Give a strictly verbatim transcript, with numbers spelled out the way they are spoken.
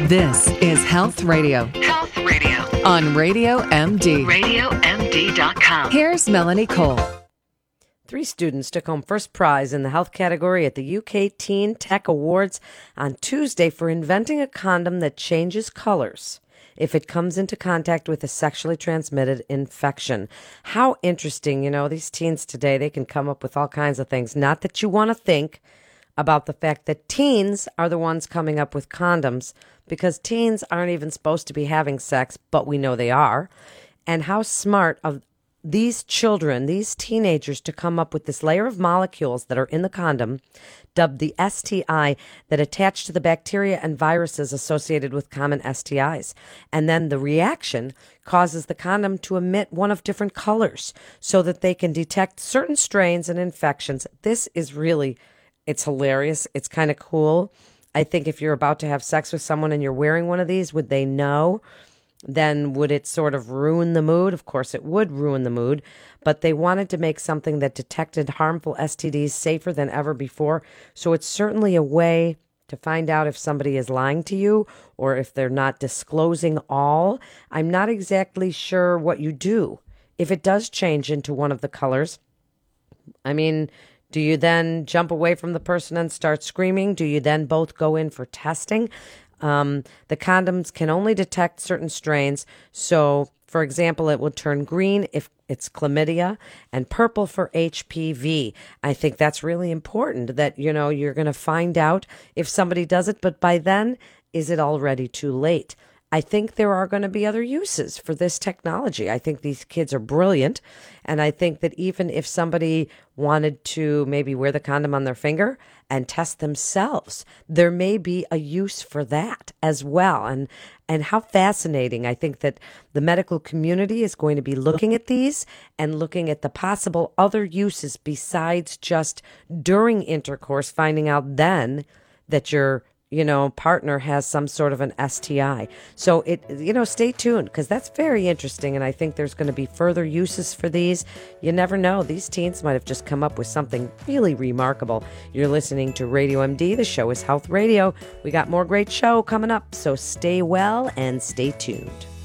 This is Health Radio Health Radio on Radio M D. radio M D dot com. Here's Melanie Cole. Three students took home first prize in the health category at the U K Teen Tech Awards on Tuesday for inventing a condom that changes colors if it comes into contact with a sexually transmitted infection. How interesting, you know, these teens today, they can come up with all kinds of things. Not that you want to think about the fact that teens are the ones coming up with condoms, because teens aren't even supposed to be having sex, but we know they are. And how smart of these children, these teenagers, to come up with this layer of molecules that are in the condom, dubbed the S T I, that attach to the bacteria and viruses associated with common S T Is. And then the reaction causes the condom to emit one of different colors so that they can detect certain strains and infections. This is really, it's hilarious. It's kind of cool. I think if you're about to have sex with someone and you're wearing one of these, would they know? Then would it sort of ruin the mood? Of course, it would ruin the mood, but they wanted to make something that detected harmful S T Ds safer than ever before. So it's certainly a way to find out if somebody is lying to you or if they're not disclosing all. I'm not exactly sure what you do if it does change into one of the colors. I mean, do you then jump away from the person and start screaming? Do you then both go in for testing? Um, the condoms can only detect certain strains. So, for example, it will turn green if it's chlamydia and purple for H P V. I think that's really important that, you know, you're going to find out if somebody does it. But by then, is it already too late? I think there are going to be other uses for this technology. I think these kids are brilliant. And I think that even if somebody wanted to maybe wear the condom on their finger and test themselves, there may be a use for that as well. And and how fascinating. I think that the medical community is going to be looking at these and looking at the possible other uses besides just during intercourse, finding out then that you're you know, partner has some sort of an S T I. So it, you know, stay tuned because that's very interesting. And I think there's going to be further uses for these. You never know. These teens might have just come up with something really remarkable. You're listening to Radio M D. The show is Health Radio. We got more great show coming up. So stay well and stay tuned.